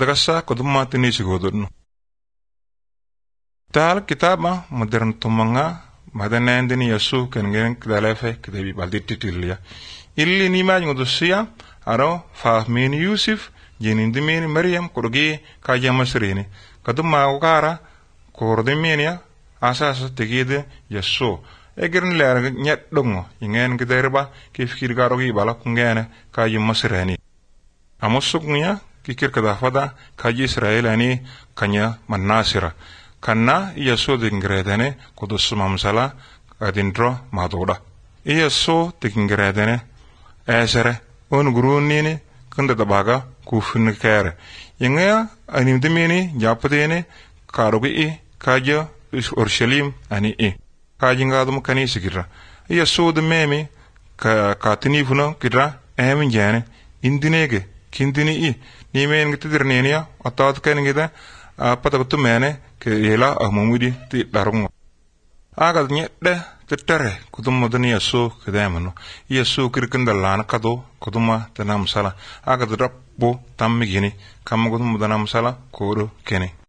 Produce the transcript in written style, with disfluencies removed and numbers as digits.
adagasa koduma tinisi gododno tal kitaba modern tumanga madanendini yasu kengen kdalefe kdebi baldititilia illi nimaj ngodosia aro fahmini yusuf jenindimini maryam kurgi kaja masrini kaduma ukara kordiminia asasa tegide yasu egerin ler nyet dongo ingen kderba kifkir garogi bala kungene kaja masrani amusuknya kikir kadafada kaji israelani kanya manasira kanna yasu dingredene kudusumamsala adindro madoda yasu dingredene esere on grunini kunda dabaga kufun kere yengya animdimini japdene karogi kaja urshalim ani kajingadum kanisi kira yasu de meme katini funo kira jane indinege kindini nimen gitidirnenia atat kenigida patatu mene ke yela amumudi ti darungo aga nyedde tetere kudum modani yasu kedamano yasu kirkindalana kado kuduma tanam sala aga drapbo tammigini kam kudum danam sala kodo kene